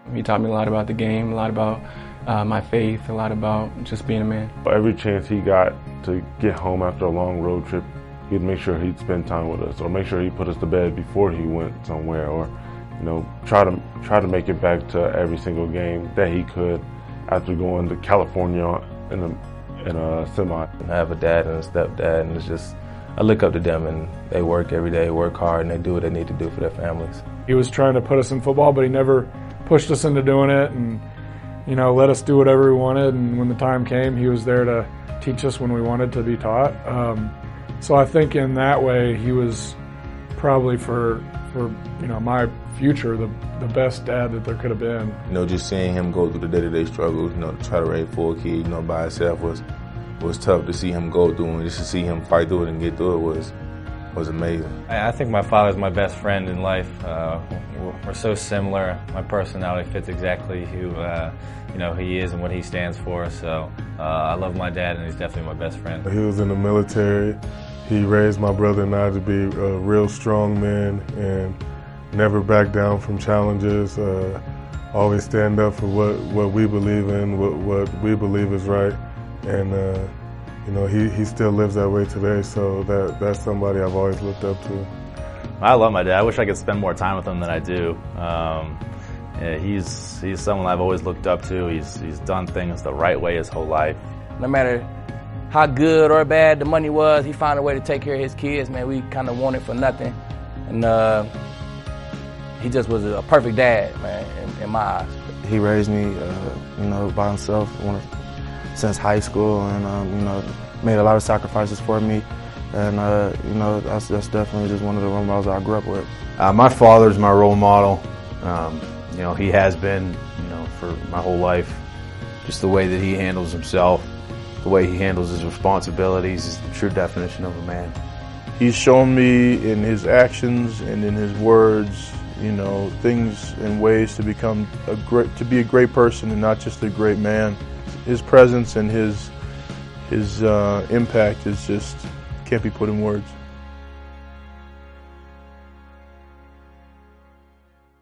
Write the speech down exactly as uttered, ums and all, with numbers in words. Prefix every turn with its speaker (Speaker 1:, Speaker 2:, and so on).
Speaker 1: He taught me a lot about the game, a lot about uh, my faith, a lot about just being a man.
Speaker 2: Every chance he got to get home after a long road trip, he'd make sure he'd spend time with us, or make sure he put us to bed before he went somewhere, or you know, try to try to make it back to every single game that he could after going to California in a in a semi.
Speaker 3: I have a dad and a stepdad, and it's just I look up to them, and they work every day, work hard, and they do what they need to do for their families.
Speaker 4: He was trying to put us in football, but he never pushed us into doing it, and you know, let us do whatever we wanted. And when the time came, he was there to teach us when we wanted to be taught. Um, so I think in that way, he was probably for for you know my future the the best dad that there could have been.
Speaker 3: You know, just seeing him go through the day-to-day struggles, you know, to try to raise four kids, you know, by himself was was tough to see him go through, and just to see him fight through it and get through it was was amazing.
Speaker 5: I think my father's my best friend in life. Uh, we're, we're so similar. My personality fits exactly who uh, you know he is and what he stands for. So uh, I love my dad, and he's definitely my best friend.
Speaker 2: He was in the military. He raised my brother and I to be uh, real strong men and never back down from challenges. Uh, always stand up for what, what we believe in, what, what we believe is right. And uh, you know, he, he still lives that way today, so that, that's somebody I've always looked up to.
Speaker 6: I love my dad. I wish I could spend more time with him than I do. Um, yeah, he's he's someone I've always looked up to. He's he's done things the right way his whole life.
Speaker 7: No matter how good or bad the money was, he found a way to take care of his kids. Man, we kind of wanted for nothing, and uh, he just was a perfect dad, man, in, in my eyes.
Speaker 8: He raised me, uh, you know, by himself since high school, and um, you know, made a lot of sacrifices for me, and uh, you know, that's, that's definitely just one of the role models I grew up with.
Speaker 9: Uh, my father's my role model. Um, you know, he has been, you know, for my whole life. Just the way that he handles himself, the way he handles his responsibilities is the true definition of a man.
Speaker 10: He's shown me in his actions and in his words, you know, things and ways to become a great, to be a great person and not just a great man. His presence and his his uh, impact is just can't be put in words.